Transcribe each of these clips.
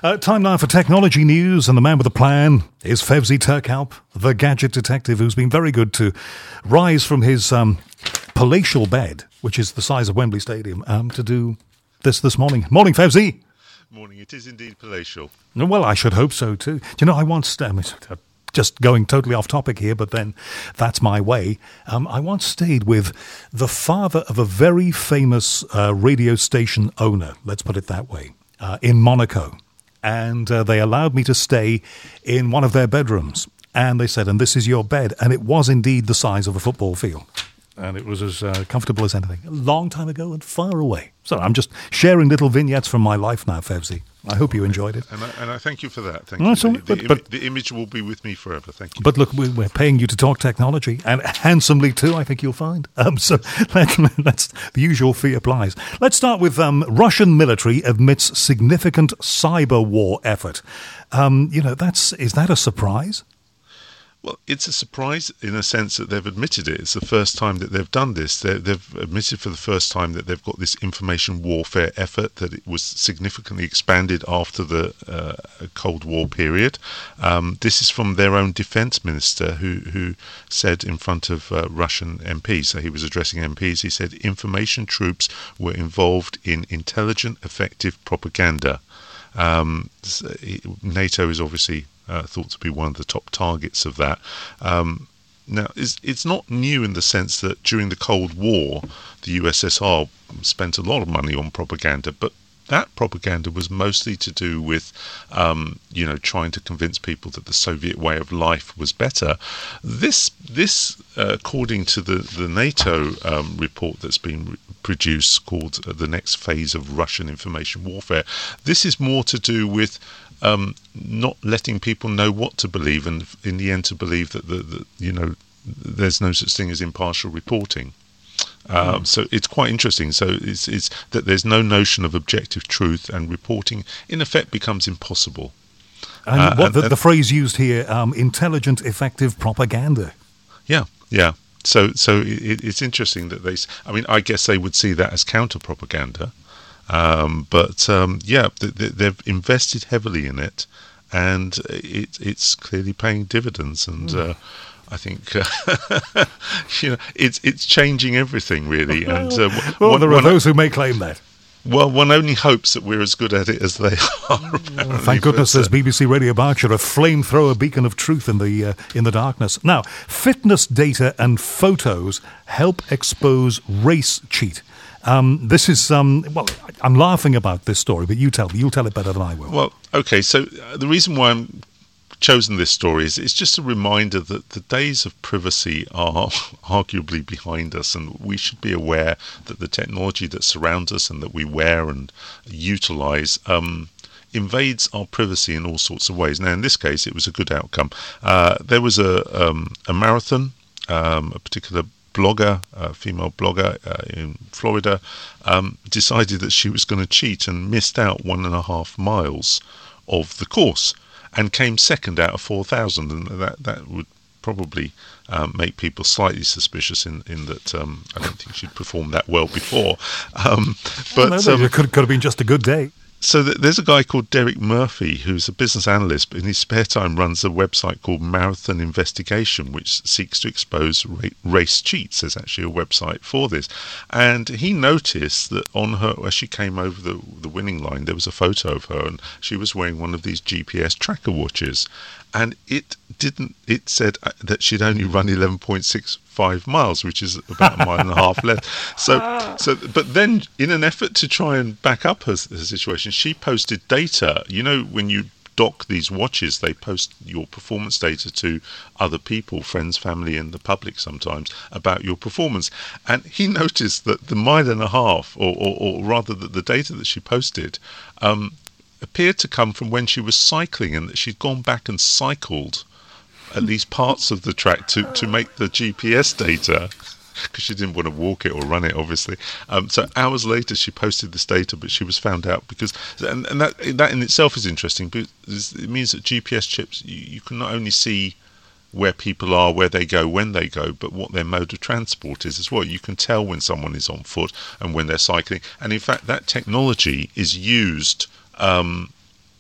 Time now for technology news, and the man with a plan is Fevzi Turkalp, the gadget detective, who's been very good to rise from his palatial bed, which is the size of Wembley Stadium, to do this morning. Morning, Fevzi. Morning. It is indeed palatial. Well, I should hope so too. Do you know, I once, just going totally off topic here, but then that's my way. I once stayed with the father of a very famous radio station owner, let's put it that way, in Monaco. And they allowed me to stay in one of their bedrooms. And they said, and this is your bed. And it was indeed the size of a football field. And it was as comfortable as anything. A long time ago and far away. So I'm just sharing little vignettes from my life now, Fevzi. I hope you enjoyed it. And I thank you for that. Thank you. The image will be with me forever. Thank you. But look, we're paying you to talk technology, and handsomely too, I think you'll find. So that's the usual fee applies. Let's start with Russian military admits significant cyber war effort. Is that a surprise? Well, it's a surprise in a sense that they've admitted it. It's the first time that they've done this. They've admitted for the first time that they've got this information warfare effort, that it was significantly expanded after the Cold War period. This is from their own defense minister who said in front of Russian MPs, so he was addressing MPs, he said information troops were involved in intelligent, effective propaganda. NATO is obviously thought to be one of the top targets of that. Now, it's not new in the sense that during the Cold War, the USSR spent a lot of money on propaganda, but that propaganda was mostly to do with, trying to convince people that the Soviet way of life was better. This according to the NATO report that's been produced called The Next Phase of Russian Information Warfare, this is more to do with not letting people know what to believe, and in the end to believe that there's no such thing as impartial reporting. So it's quite interesting. So it's that there's no notion of objective truth, and reporting in effect becomes impossible. And the phrase used here, intelligent, effective propaganda. Yeah. So it's interesting that I guess they would see that as counter propaganda. They've invested heavily in it, and it's clearly paying dividends. And I think it's changing everything really. And there are those who may claim that. Well, one only hopes that we're as good at it as they are. Thank goodness there's BBC Radio Berkshire, a flamethrower beacon of truth in the darkness. Now, fitness data and photos help expose race cheat. This is I'm laughing about this story, but you'll tell it better than I will. Well, okay. So the reason why I'm chosen this story is it's just a reminder that the days of privacy are arguably behind us, and we should be aware that the technology that surrounds us and that we wear and utilize invades our privacy in all sorts of ways. Now, in this case, it was a good outcome. There was a marathon, a particular blogger, a female blogger in Florida, decided that she was going to cheat and missed out 1.5 miles of the course and came second out of 4,000, and that would probably make people slightly suspicious in that I don't think she'd performed that well before. It could have been just a good day. So there's a guy called Derek Murphy who's a business analyst, but in his spare time runs a website called Marathon Investigation, which seeks to expose race cheats. There's actually a website for this. And he noticed that on her, as she came over the winning line, there was a photo of her, and she was wearing one of these GPS tracker watches. And it said that she'd only run 11.65 miles, which is about 1.5 miles less. But then, in an effort to try and back up her situation, she posted data. You know, when you dock these watches, they post your performance data to other people, friends, family, and the public sometimes, about your performance. And he noticed that the 1.5 miles, or rather that the data that she posted, appeared to come from when she was cycling, and that she'd gone back and cycled at least parts of the track to make the GPS data, because she didn't want to walk it or run it, obviously. So hours later she posted this data, but she was found out because, and that in itself is interesting, because it means that GPS chips, you can not only see where people are, where they go, when they go, but what their mode of transport is as well. You can tell when someone is on foot and when they're cycling, and in fact that technology is used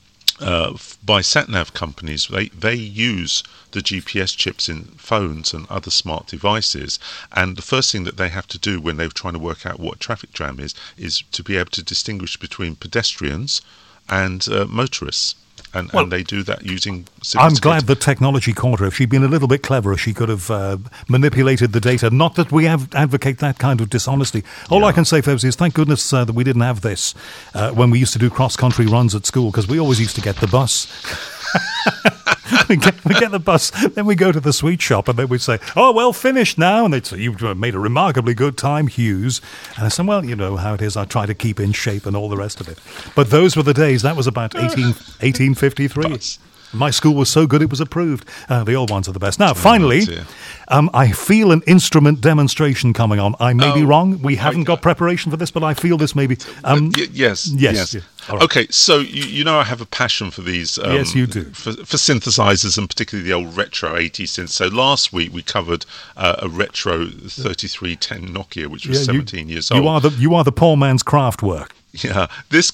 by sat-nav companies. They use the GPS chips in phones and other smart devices, and the first thing that they have to do when they're trying to work out what a traffic jam is to be able to distinguish between pedestrians and motorists. And they do that using... I'm glad that technology caught her. If she'd been a little bit cleverer, she could have manipulated the data. Not that we advocate that kind of dishonesty. All I can say, Febsy, is thank goodness that we didn't have this when we used to do cross-country runs at school, because we always used to get the bus. we get the bus, then we go to the sweet shop, and then we'd say, "Oh, well, finished now." And they'd say, "You've made a remarkably good time, Hughes." And I said, "Well, you know how it is. I try to keep in shape and all the rest of it." But those were the days. That was about 1853. Bus. My school was so good it was approved. The old ones are the best. Now, finally, I feel an instrument demonstration coming on. I may be wrong. We haven't got preparation for this, but I feel this may be... Yes. Yeah. Right. Okay, so you know I have a passion for these. Yes, you do. For synthesizers, and particularly the old retro 80s synths. So last week we covered a retro 3310 Nokia, which was 17 years old. You are the poor man's craft work. Yeah, this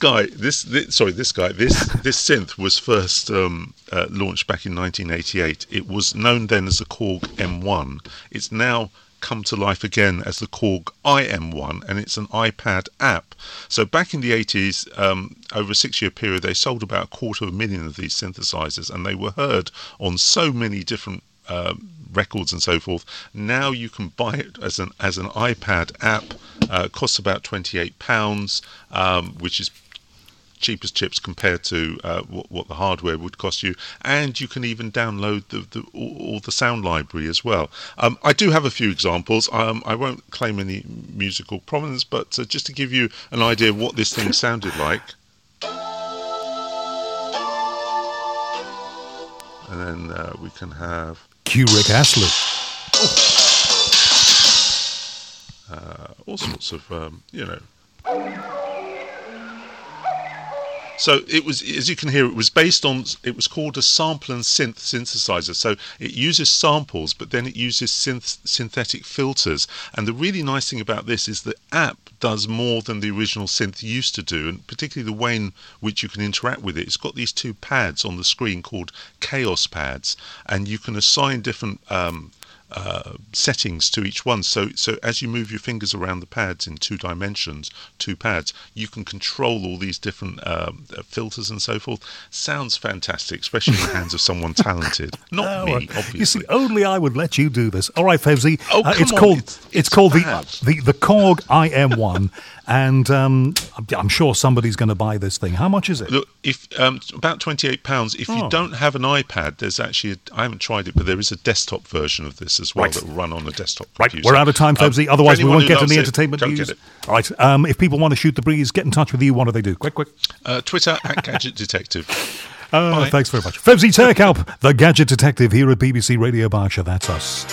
synth was first launched back in 1988. It was known then as the Korg M1. It's now come to life again as the Korg IM1, and it's an iPad app. So back in the 80s, over a 6-year period, they sold about 250,000 of these synthesizers, and they were heard on so many different records and so forth. Now you can buy it as an iPad app. It costs about £28, which is cheap as chips compared to what the hardware would cost you, and you can even download all the sound library as well. I do have a few examples. I won't claim any musical prominence, but just to give you an idea of what this thing sounded like. And then we can have Q Rick Astley. All sorts of So it was, as you can hear, it was called a sample and synth synthesizer. So it uses samples, but then it uses synthetic filters. And the really nice thing about this is the app does more than the original synth used to do, and particularly the way in which you can interact with it. It's got these two pads on the screen called Chaos pads, and you can assign different settings to each one. So as you move your fingers around the pads in 2 dimensions, 2 pads, you can control all these different filters and so forth. Sounds fantastic, especially in the hands of someone talented. Not me, obviously. You see, only I would let you do this. All right, Fevsy. It's called the Korg IM1, and I'm sure somebody's going to buy this thing. How much is it? Look, if about £28. If you don't have an iPad, there's actually I haven't tried it, but there is a desktop version of this as well that will run on a desktop computer. We're out of time, Febsy. Otherwise, we won't get any entertainment news. Get it. All right. If people want to shoot the breeze, get in touch with you. What do they do? Quick. Twitter @Gadget Detective. Thanks very much. Febsy Turkalp, the Gadget Detective here at BBC Radio Berkshire. That's us.